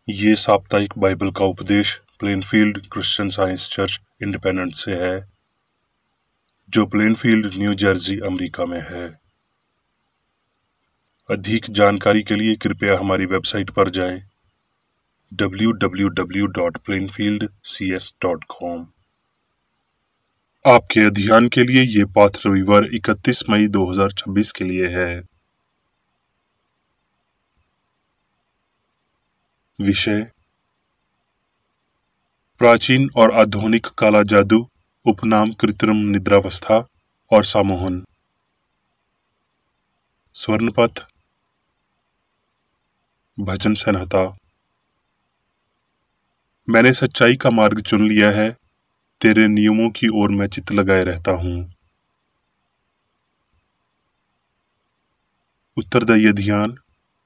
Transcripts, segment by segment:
ये साप्ताहिक बाइबल का उपदेश Plainfield Christian Science church independent से है, जो प्लेनफील्ड, न्यू जर्सी, अमेरिका में है। अधिक जानकारी के लिए कृपया हमारी वेबसाइट पर जाएं www.plainfieldcs.com। आपके अध्ययन के लिए ये पाठ रविवार 31 मई 2026 के लिए है। विषय: प्राचीन और आधुनिक काला जादू, उपनाम कृत्रिम निद्रावस्था और सम्मोहन। स्वर्णपथ, भजन संहिता। मैंने सच्चाई का मार्ग चुन लिया है, तेरे नियमों की ओर मैं चित्त लगाए रहता हूँ। उत्तरदायी ध्यान।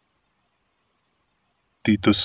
तीतुस।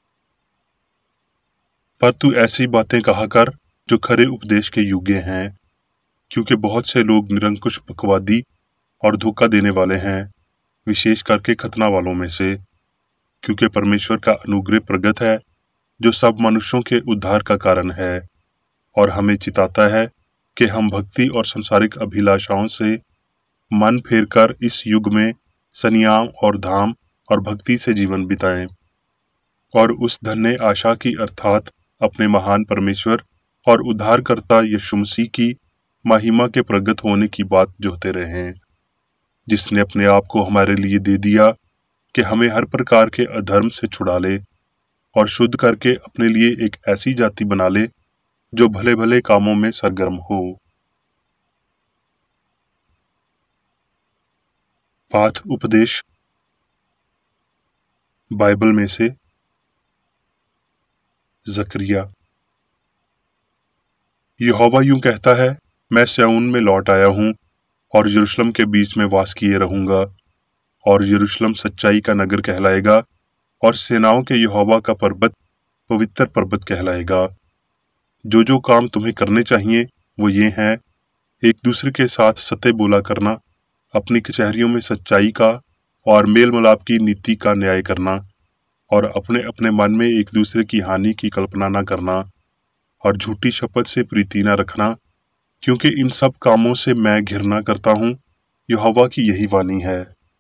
पर तू ऐसी बातें कहा कर जो खरे उपदेश के योग्य हैं, क्योंकि बहुत से लोग निरंकुश बकवादी और धोखा देने वाले हैं, विशेष करके खतना वालों में से। क्योंकि परमेश्वर का अनुग्रह प्रगट है, जो सब मनुष्यों के उद्धार का कारण है, और हमें चिताता है कि हम भक्ति और संसारिक अभिलाषाओं से मन फेर कर इस युग में संयम और धाम और भक्ति से जीवन बिताएं, और उस धन्य आशा की अर्थात अपने महान परमेश्वर और उद्धारकर्ता यीशु मसीह की महिमा के प्रगट होने की बात जोहते रहें, जिसने अपने आप को हमारे लिए दे दिया कि हमें हर प्रकार के अधर्म से छुड़ा ले और शुद्ध करके अपने लिए एक ऐसी जाति बना ले जो भले भले कामों में सरगर्म हो। पाठ उपदेश बाइबल में से जकरिया। यहोवा यूं कहता है, मैं सिय्योन में लौट आया हूं और यरूशलेम के बीच में वास किए रहूंगा, और यरूशलेम सच्चाई का नगर कहलाएगा और सेनाओं के यहोवा का पर्वत पवित्र पर्वत कहलाएगा। जो जो काम तुम्हें करने चाहिए वो ये हैं: एक दूसरे के साथ सत्य बोला करना, अपनी कचहरियों में सच्चाई का और मेल मिलाप की नीति का न्याय करना, और अपने अपने मन में एक दूसरे की हानि की कल्पना न करना, और झूठी शपथ से प्रीति न रखना, क्योंकि इन सब कामों से मैं घृणा करता हूं। यहोवा की यही वाणी है।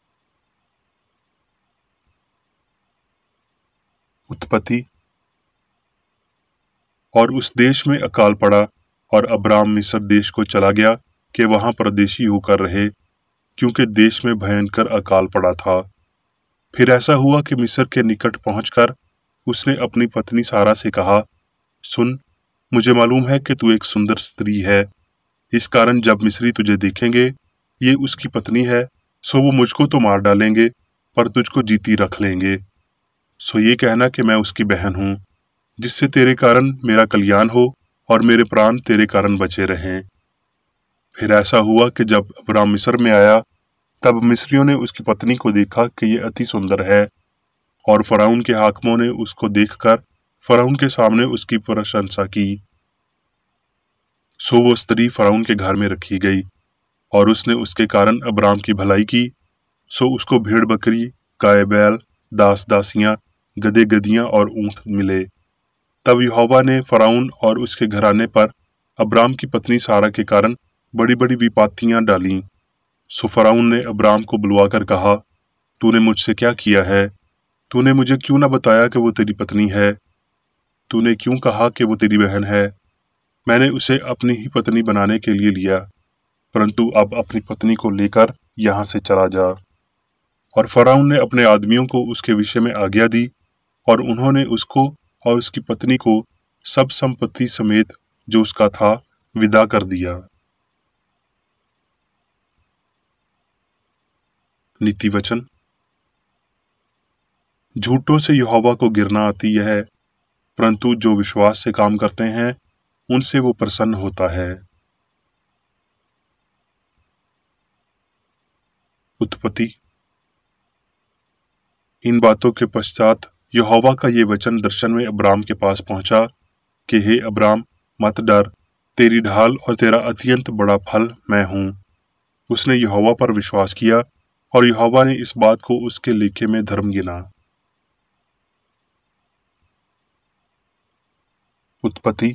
उत्पत्ति। और उस देश में अकाल पड़ा, और अब्राम मिस्र देश को चला गया कि वहां परदेशी होकर रहे, क्योंकि देश में भयंकर अकाल पड़ा था। फिर ऐसा हुआ कि मिस्र के निकट पहुंचकर उसने अपनी पत्नी सारा से कहा, सुन, मुझे मालूम है कि तू एक सुंदर स्त्री है, इस कारण जब मिस्री तुझे देखेंगे, ये उसकी पत्नी है, सो वो मुझको तो मार डालेंगे, पर तुझको जीती रख लेंगे। सो ये कहना कि मैं उसकी बहन हूं, जिससे तेरे कारण मेरा कल्याण हो और मेरे प्राण तेरे कारण बचे रहें। फिर ऐसा हुआ कि जब अब्राम मिस्र में आया, तब मिस्रियों ने उसकी पत्नी को देखा कि ये अति सुंदर है, और फराउन के हाकिमों ने उसको देखकर फराउन के सामने उसकी प्रशंसा की। सो वो स्त्री फराउन के घर में रखी गई, और उसने उसके कारण अब्राम की भलाई की। सो उसको भेड़ बकरी, गाय बैल, दास दासियां, गधे गधियां और ऊंट मिले। तब यहोवा ने फराउन और उसके घराने पर अब्राम की पत्नी सारा के कारण बड़ी बड़ी विपत्तियां डालीं। सो फराउन ने अब्राम को बुलवाकर कहा, तूने मुझसे क्या किया है? तूने मुझे क्यों न बताया कि वो तेरी पत्नी है? तूने क्यों कहा कि वो तेरी बहन है? मैंने उसे अपनी ही पत्नी बनाने के लिए लिया, परंतु अब अपनी पत्नी को लेकर यहाँ से चला जा। और फराउन ने अपने आदमियों को उसके विषय में आज्ञा दी, और उन्होंने उसको और उसकी पत्नी को सब संपत्ति समेत जो उसका था विदा कर दिया। नीति वचन। झूठों से यहोवा को गिरना आती है, परंतु जो विश्वास से काम करते हैं उनसे वो प्रसन्न होता है। उत्पत्ति। इन बातों के पश्चात यहोवा का ये वचन दर्शन में अब्राम के पास पहुंचा कि हे अब्राम, मत डर, तेरी ढाल और तेरा अत्यंत बड़ा फल मैं हूं। उसने यहोवा पर विश्वास किया, और यहोवा ने इस बात को उसके लेखे में धर्म गिना। उत्पत्ति।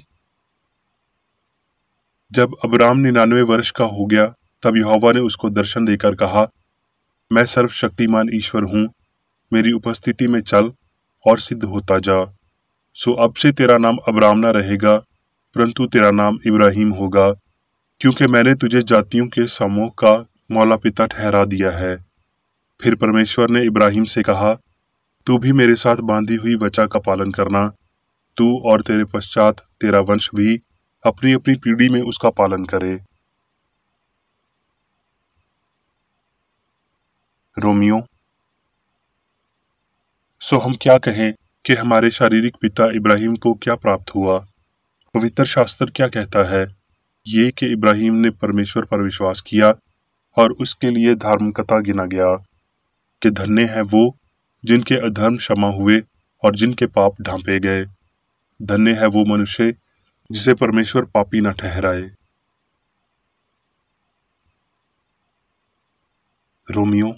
जब अब्राम 99 वर्ष का हो गया तब यहोवा ने उसको दर्शन देकर कहा, मैं सर्वशक्तिमान ईश्वर हूँ, मेरी उपस्थिति में चल और सिद्ध होता जा। सो अब से तेरा नाम अब्राम न रहेगा, परंतु तेरा नाम इब्राहिम होगा, क्योंकि मैंने तुझे जातियों के समूह का मौला पिता ठहरा दिया है। फिर परमेश्वर ने इब्राहिम से कहा, तू भी मेरे साथ बांधी हुई वचा का पालन करना, तू और तेरे पश्चात तेरा वंश भी अपनी अपनी पीढ़ी में उसका पालन करे। रोमियो। सो हम क्या कहें कि हमारे शारीरिक पिता इब्राहिम को क्या प्राप्त हुआ? पवित्र शास्त्र क्या कहता है? ये कि इब्राहिम ने परमेश्वर पर विश्वास किया और उसके लिए धार्मिकता गिना गया, कि धन्य है वो जिनके अधर्म क्षमा हुए और जिनके पाप ढांपे गए। धन्य है वो मनुष्य जिसे परमेश्वर पापी न ठहराए। रोमियो।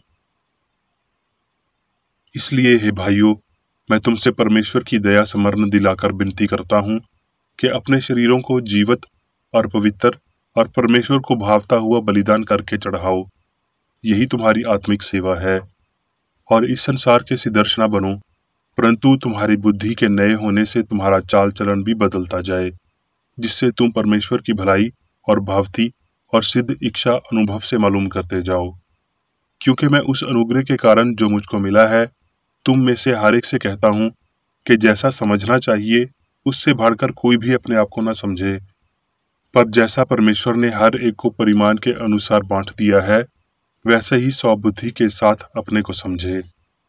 इसलिए हे भाइयों, मैं तुमसे परमेश्वर की दया स्मरण दिलाकर विनती करता हूँ कि अपने शरीरों को जीवित और पवित्र और परमेश्वर को भावता हुआ बलिदान करके चढ़ाओ। यही तुम्हारी आत्मिक सेवा है। और इस संसार के सिदर्श न बनो, परंतु तुम्हारी बुद्धि के नए होने से तुम्हारा चाल चलन भी बदलता जाए, जिससे तुम परमेश्वर की भलाई और भावती और सिद्ध इच्छा अनुभव से मालूम करते जाओ। क्योंकि मैं उस अनुग्रह के कारण जो मुझको मिला है, तुम में से हर एक से कहता हूँ कि जैसा समझना चाहिए उससे बढ़कर कोई भी अपने आप को न समझे, पर जैसा परमेश्वर ने हर एक को परिमाण के अनुसार बांट दिया है, वैसे ही स्वबुद्धि के साथ अपने को समझे।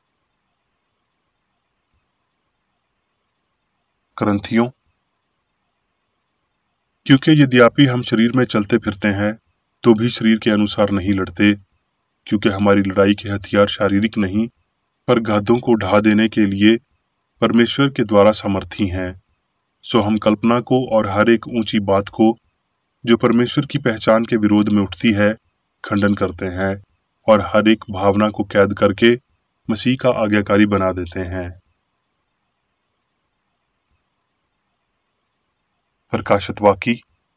करंथियों। क्योंकि यद्यपि हम शरीर में चलते फिरते हैं, तो भी शरीर के अनुसार नहीं लड़ते, क्योंकि हमारी लड़ाई के हथियार शारीरिक नहीं, पर घातों को ढा देने के लिए परमेश्वर के द्वारा समर्थी हैं। सो हम कल्पना को और हर एक ऊंची बात को जो परमेश्वर की पहचान के विरोध में उठती है, खंडन करते हैं और हर एक भावना को कैद करके मसीह का आज्ञाकारी बना देते हैं। प्रकाशित वाक्य।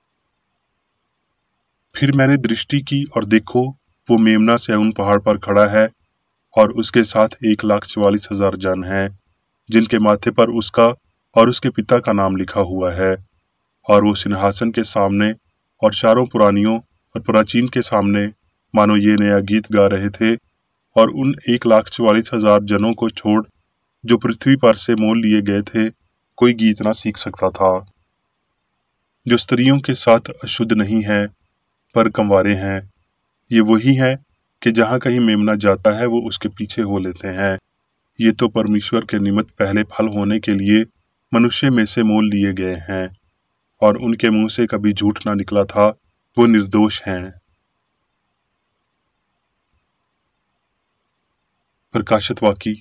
फिर मैंने दृष्टि की और देखो, वो मेमना से उन पहाड़ पर खड़ा है और उसके साथ 1,44,000 जन हैं, जिनके माथे पर उसका और उसके पिता का नाम लिखा हुआ है। और वो सिंहासन के सामने और चारों पुरानियों और प्राचीन के सामने मानो ये नया गीत गा रहे थे, और उन 1,44,000 जनों को छोड़ जो पृथ्वी पर से मोल लिए गए थे, कोई गीत ना सीख सकता था। जो स्त्रियों के साथ अशुद्ध नहीं है पर कंवारे हैं, ये वही हैं कि जहाँ कहीं मेमना जाता है वो उसके पीछे हो लेते हैं। ये तो परमेश्वर के निमित्त पहले फल होने के लिए मनुष्य में से मोल लिए गए हैं, और उनके मुंह से कभी झूठ ना निकला था, वो निर्दोष हैं। प्रकाशित वाक्य।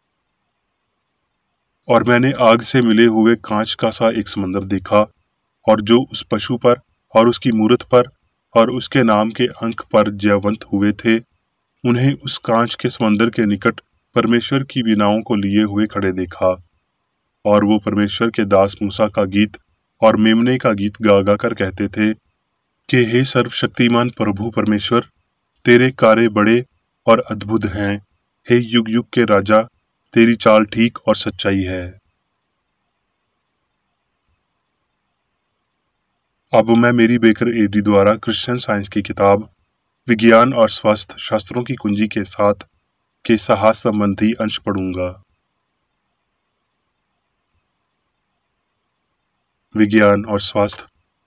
और मैंने आग से मिले हुए कांच का सा एक समंदर देखा, और जो उस पशु पर और उसकी मूरत पर और उसके नाम के अंक पर जयवंत हुए थे, उन्हें उस कांच के समंदर के निकट परमेश्वर की वीणाओं को लिए हुए खड़े देखा। और वो परमेश्वर के दास मूसा का गीत और मेमने का गीत गा गा कर कहते थे कि हे सर्वशक्तिमान प्रभु परमेश्वर, तेरे कार्य बड़े और अद्भुत हैं। हे युग युग के राजा, तेरी चाल ठीक और सच्चाई है। अब मैं मेरी बेकर एडी द्वारा क्रिश्चियन साइंस की किताब विज्ञान और स्वास्थ्य शास्त्रों की कुंजी के साथ के साहस संबंधी अंश पढ़ूंगा। विज्ञान और स्वास्थ्य।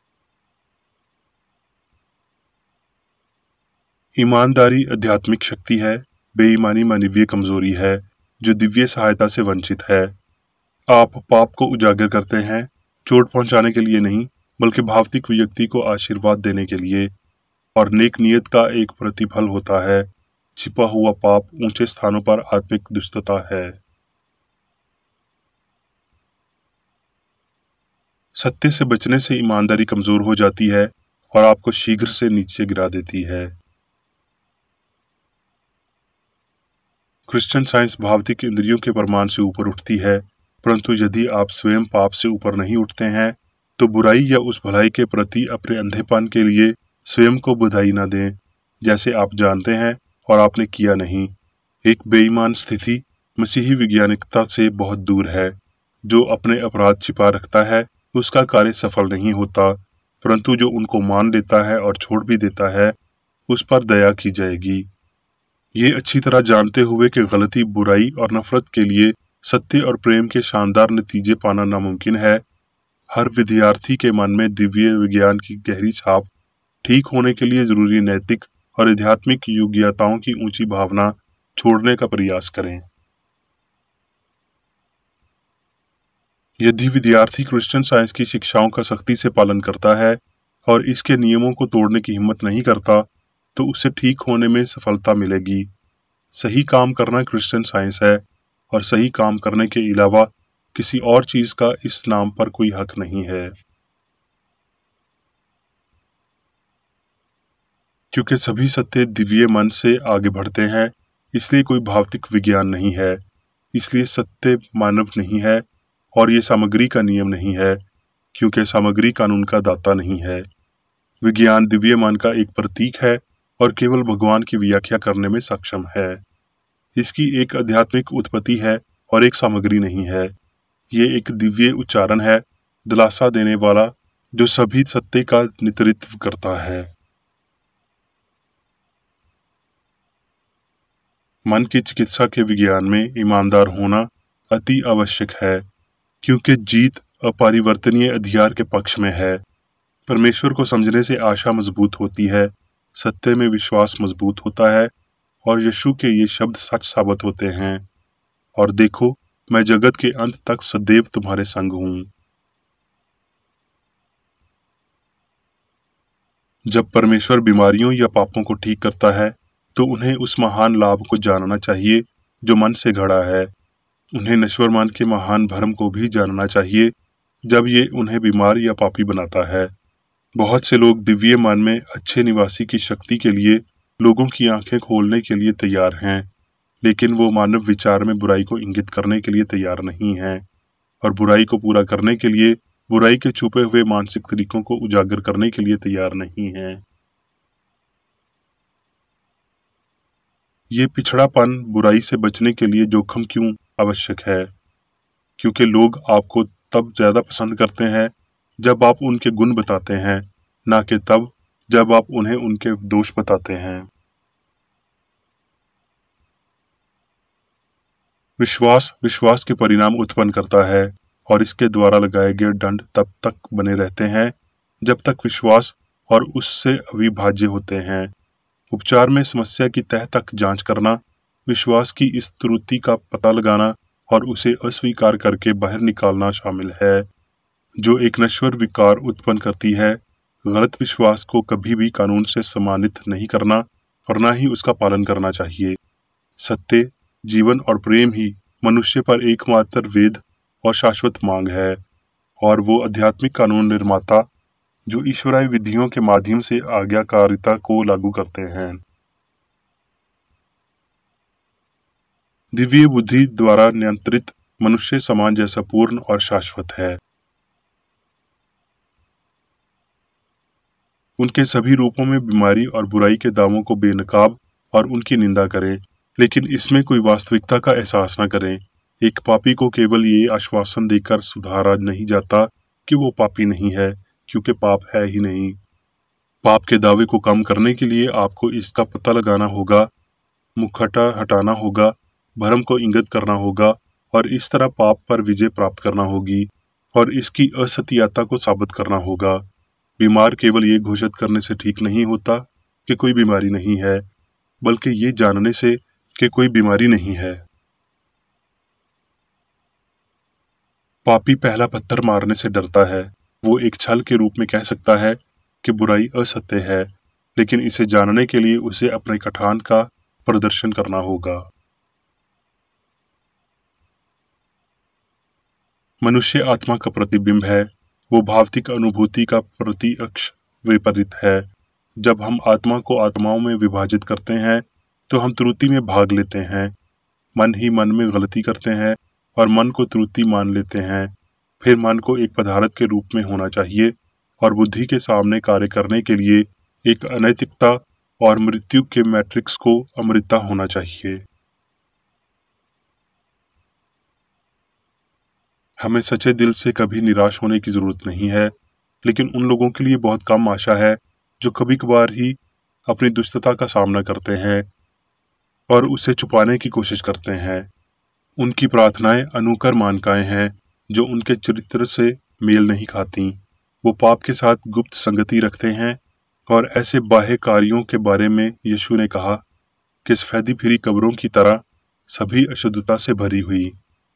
ईमानदारी आध्यात्मिक शक्ति है, बेईमानी मानवीय कमजोरी है जो दिव्य सहायता से वंचित है। आप पाप को उजागर करते हैं, चोट पहुंचाने के लिए नहीं, बल्कि भावतिक व्यक्ति को आशीर्वाद देने के लिए। और नेक नियत का एक प्रतिफल होता है। छिपा हुआ पाप ऊंचे स्थानों पर आत्मिक दुष्टता है। सत्य से बचने से ईमानदारी कमजोर हो जाती है और आपको शीघ्र से नीचे गिरा देती है। क्रिश्चियन साइंस भावतिक इंद्रियों के प्रमाण से ऊपर उठती है, परंतु यदि आप स्वयं पाप से ऊपर नहीं उठते हैं तो बुराई या उस भलाई के प्रति अपने अंधेपन के लिए स्वयं को बधाई न दें, जैसे आप जानते हैं और आपने किया नहीं। एक बेईमान स्थिति मसीही वैज्ञानिकता से बहुत दूर है। जो अपने अपराध छिपा रखता है उसका कार्य सफल नहीं होता, परंतु जो उनको मान लेता है और छोड़ भी देता है उस पर दया की जाएगी। ये अच्छी तरह जानते हुए कि गलती, बुराई और नफरत के लिए सत्य और प्रेम के शानदार नतीजे पाना नामुमकिन है, हर विद्यार्थी के मन में दिव्य विज्ञान की गहरी छाप, ठीक होने के लिए जरूरी नैतिक और आध्यात्मिक योग्यताओं की ऊंची भावना छोड़ने का प्रयास करें। यदि विद्यार्थी क्रिश्चियन साइंस की शिक्षाओं का सख्ती से पालन करता है और इसके नियमों को तोड़ने की हिम्मत नहीं करता, तो उसे ठीक होने में सफलता मिलेगी। सही काम करना क्रिश्चियन साइंस है और सही काम करने के अलावा किसी और चीज का इस नाम पर कोई हक नहीं है। क्योंकि सभी सत्य दिव्य मन से आगे बढ़ते हैं, इसलिए कोई भौतिक विज्ञान नहीं है, इसलिए सत्य मानव नहीं है और ये सामग्री का नियम नहीं है, क्योंकि सामग्री कानून का दाता नहीं है। विज्ञान दिव्य मन का एक प्रतीक है और केवल भगवान की व्याख्या करने में सक्षम है। इसकी एक आध्यात्मिक उत्पत्ति है और एक सामग्री नहीं है। ये एक दिव्य उच्चारण है, दिलासा देने वाला, जो सभी सत्य का नेतृत्व करता है। मन की चिकित्सा के विज्ञान में ईमानदार होना अति आवश्यक है, क्योंकि जीत अपरिवर्तनीय अधिकार के पक्ष में है। परमेश्वर को समझने से आशा मजबूत होती है, सत्य में विश्वास मजबूत होता है और यीशु के ये शब्द सच साबित होते हैं, और देखो मैं जगत के अंत तक सदैव तुम्हारे संग हूं। जब परमेश्वर बीमारियों या पापों को ठीक करता है तो उन्हें उस महान लाभ को जानना चाहिए जो मन से घड़ा है। उन्हें नश्वर मन के महान भरम को भी जानना चाहिए जब ये उन्हें बीमार या पापी बनाता है। बहुत से लोग दिव्य मन में अच्छे निवासी की शक्ति के लिए लोगों की आंखें खोलने के लिए तैयार हैं, लेकिन वो मानव विचार में बुराई को इंगित करने के लिए तैयार नहीं हैं और बुराई को पूरा करने के लिए बुराई के छुपे हुए मानसिक तरीकों को उजागर करने के लिए तैयार नहीं हैं। ये पिछड़ापन बुराई से बचने के लिए जोखिम क्यों आवश्यक है? क्योंकि लोग आपको तब ज्यादा पसंद करते हैं जब आप उनके गुण बताते हैं, ना कि तब जब आप उन्हें उनके दोष बताते हैं। विश्वास के परिणाम उत्पन्न करता है और इसके द्वारा लगाए गए दंड तब तक बने रहते हैं जब तक विश्वास और उससे अविभाज्य होते हैं। उपचार में समस्या की तह तक जांच करना, विश्वास की इस त्रुटि का पता लगाना और उसे अस्वीकार करके बाहर निकालना शामिल है, जो एक नश्वर विकार उत्पन्न करती है। गलत विश्वास को कभी भी कानून से सम्मानित नहीं करना और न ही उसका पालन करना चाहिए। सत्य, जीवन और प्रेम ही मनुष्य पर एकमात्र वेद और शाश्वत मांग है, और वो आध्यात्मिक कानून निर्माता जो ईश्वरीय विधियों के माध्यम से आज्ञाकारिता को लागू करते हैं। दिव्य बुद्धि द्वारा नियंत्रित मनुष्य समाज जैसा पूर्ण और शाश्वत है। उनके सभी रूपों में बीमारी और बुराई के दावों को बेनकाब और उनकी निंदा करें, लेकिन इसमें कोई वास्तविकता का एहसास न करें। एक पापी को केवल ये आश्वासन देकर सुधारा नहीं जाता कि वो पापी नहीं है, क्योंकि पाप है ही नहीं। पाप के दावे को कम करने के लिए आपको इसका पता लगाना होगा, मुखौटा हटाना होगा, भरम को इंगित करना होगा और इस तरह पाप पर विजय प्राप्त करना होगी और इसकी असत्यता को साबित करना होगा। बीमार केवल ये घोषित करने से ठीक नहीं होता कि कोई बीमारी नहीं है, बल्कि ये जानने से कि कोई बीमारी नहीं है। पापी पहला पत्थर मारने से डरता है। वो एक छल के रूप में कह सकता है कि बुराई असत्य है, लेकिन इसे जानने के लिए उसे अपने कथान का प्रदर्शन करना होगा। मनुष्य आत्मा का प्रतिबिंब है, वो भौतिक अनुभूति का प्रत्यक्ष विपरीत है। जब हम आत्मा को आत्माओं में विभाजित करते हैं तो हम त्रुटि में भाग लेते हैं। मन ही मन में गलती करते हैं और मन को त्रुटि मान लेते हैं। फिर मन को एक पदार्थ के रूप में होना चाहिए और बुद्धि के सामने कार्य करने के लिए एक अनैतिकता और मृत्यु के मैट्रिक्स को अमृता होना चाहिए। हमें सच्चे दिल से कभी निराश होने की जरूरत नहीं है, लेकिन उन लोगों के लिए बहुत कम आशा है जो कभी कभार ही अपनी दुष्टता का सामना करते हैं और उसे छुपाने की कोशिश करते हैं। उनकी प्रार्थनाएं अनुकर मानकाएं हैं जो उनके चरित्र से मेल नहीं खाती। वो पाप के साथ गुप्त संगति रखते हैं और ऐसे बाह्य कार्यों के बारे में यीशु ने कहा कि सफेदी फिरी कब्रों की तरह सभी अशुद्धता से भरी हुई।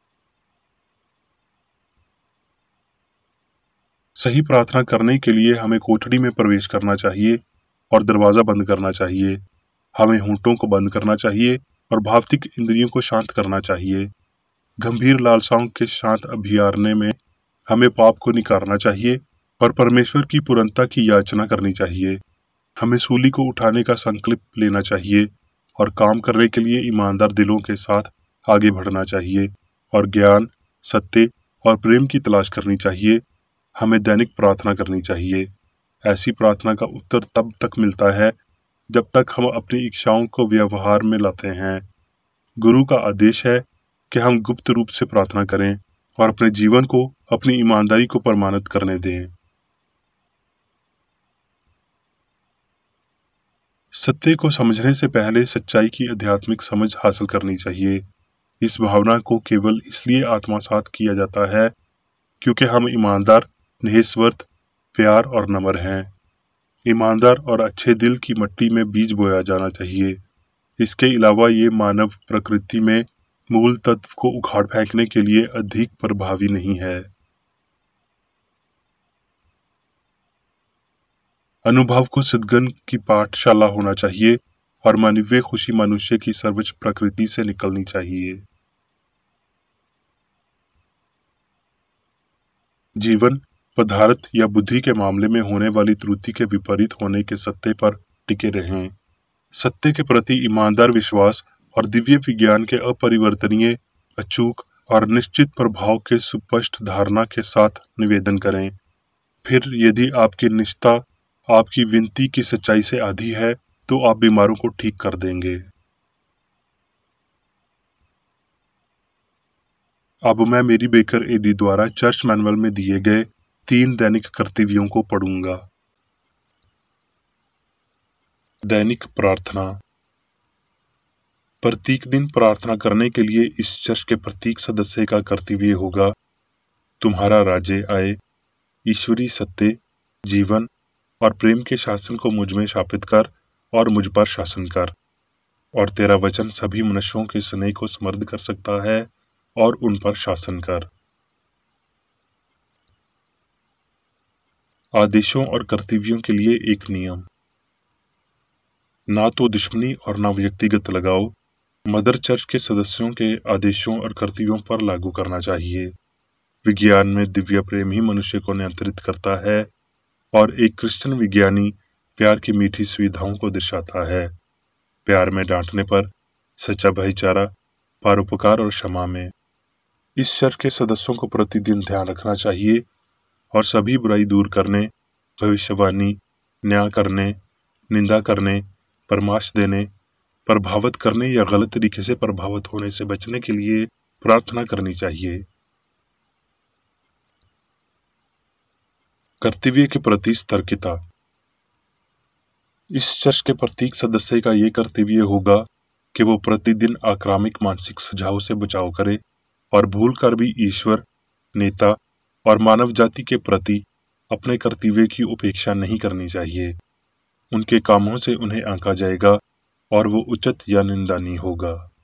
सही प्रार्थना करने के लिए हमें कोठड़ी में प्रवेश करना चाहिए और दरवाजा बंद करना चाहिए। हमें होंठों को बंद करना चाहिए और भौतिक इंद्रियों को शांत करना चाहिए। गंभीर लालसाओं के शांत अभियारने में हमें पाप को निकारना चाहिए और परमेश्वर की पूर्णता की याचना करनी चाहिए। हमें सूली को उठाने का संकल्प लेना चाहिए और काम करने के लिए ईमानदार दिलों के साथ आगे बढ़ना चाहिए और ज्ञान, सत्य और प्रेम की तलाश करनी चाहिए। हमें दैनिक प्रार्थना करनी चाहिए। ऐसी प्रार्थना का उत्तर तब तक मिलता है जब तक हम अपनी इच्छाओं को व्यवहार में लाते हैं। गुरु का आदेश है कि हम गुप्त रूप से प्रार्थना करें और अपने जीवन को अपनी ईमानदारी को प्रमाणित करने दें। सत्य को समझने से पहले सच्चाई की आध्यात्मिक समझ हासिल करनी चाहिए। इस भावना को केवल इसलिए आत्मसात किया जाता है क्योंकि हम ईमानदार, निस्वार्थ, प्यार और नम्र हैं। ईमानदार और अच्छे दिल की मिट्टी में बीज बोया जाना चाहिए। इसके अलावा ये मानव प्रकृति में मूल तत्व को उखाड़ फेंकने के लिए अधिक प्रभावी नहीं है। अनुभव को सद्गुण की पाठशाला होना चाहिए और मानवीय खुशी मनुष्य की सर्वोच्च प्रकृति से निकलनी चाहिए। जीवन, पदार्थ या बुद्धि के मामले में होने वाली त्रुटि के विपरीत होने के सत्य पर टिके रहें। सत्य के प्रति ईमानदार विश्वास और दिव्य विज्ञान के अपरिवर्तनीय, अचूक और निश्चित प्रभाव के सुस्पष्ट धारणा के साथ निवेदन करें। फिर यदि आपकी निष्ठा आपकी विनती की सच्चाई से आधी है तो आप बीमारों को ठीक कर देंगे। अब मैं मेरी बेकर एडी द्वारा चर्च मैनुअल में दिए गए 3 दैनिक कर्तव्यों को पढ़ूंगा। दैनिक प्रार्थना। प्रत्येक दिन प्रार्थना करने के लिए इस चर्च के प्रत्येक सदस्य का कर्तव्य होगा, तुम्हारा राज्य आए, ईश्वरीय सत्य, जीवन और प्रेम के शासन को मुझ में स्थापित कर और मुझ पर शासन कर। और तेरा वचन सभी मनुष्यों के स्नेह को समृद्ध कर सकता है और उन पर शासन कर। आदेशों और कर्तव्यों के लिए एक नियम। ना तो दुश्मनी और ना व्यक्तिगत लगाव मदर चर्च के सदस्यों के आदेशों और कर्तव्यों पर लागू करना चाहिए। विज्ञान में दिव्य प्रेम ही मनुष्य को नियंत्रित करता है और एक क्रिश्चियन विज्ञानी प्यार की मीठी सुविधाओं को दर्शाता है। प्यार में डांटने पर, सच्चा भाईचारा, परोपकार और क्षमा में। इस चर्च के सदस्यों को प्रतिदिन ध्यान रखना चाहिए और सभी बुराई दूर करने, भविष्यवाणी, न्याय करने, निंदा करने, परामर्श देने, प्रभावित करने या गलत तरीके से प्रभावित होने से बचने के लिए प्रार्थना करनी चाहिए। कर्तव्य के प्रति सतर्कता। इस चर्च के प्रत्येक सदस्य का ये कर्तव्य होगा कि वो प्रतिदिन आक्रामक मानसिक सुझाव से बचाव करे और भूल कर भी ईश्वर, नेता और मानव जाति के प्रति अपने कर्तव्य की उपेक्षा नहीं करनी चाहिए। उनके कामों से उन्हें आंका जाएगा और वो उचित या निंदनीय होगा।